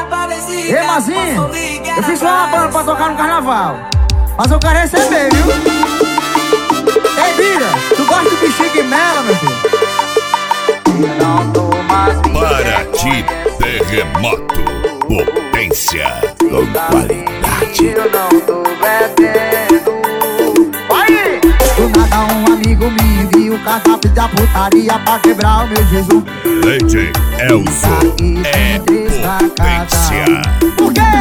Ei, Mazinho, eu fiz só uma banda pra tocar no carnaval, mas eu quero receber, viu? Ei, Bira, tu gosta do bichinho de mela, meu filho? Para ti, terremoto, potência com qualidade. Eu não tô bebendo. Vai! Do nada um amigo me enviou o cardápio da putaria pra quebrar o meu Jesus. Leite Elzo é potência. Por quê?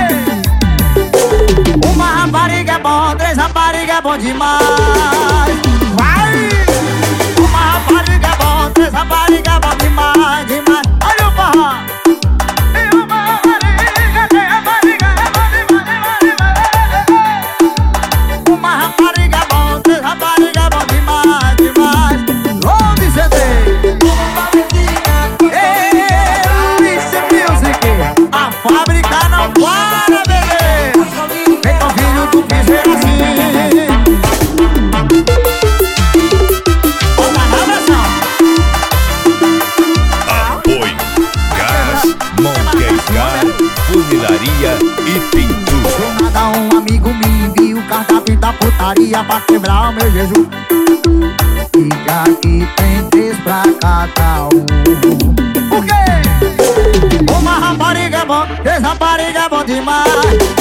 Uma rapariga é bom, 3 raparigas é bom demais. Vai! Uma rapariga é bom, 3 raparigas é bom demais, demais. Olha o forró! E uma rapariga, 3 raparigas é bom demais, demais. Uma rapariga é bom, 3 raparigas é bom demais, demais. Onde você tem? A fábrica não para, bebê. Feito um filho do piseiro assim. Olha na versão. Apoio Gás, Monqueicar, Funilaria e Pintura. Do nada um amigo me envia o cardápio da putaria pra quebrar o meu Jesus. Diga que tem 3 pra cada um. Por quê? Uma rapariga é bom, 3 raparigas é bom demais.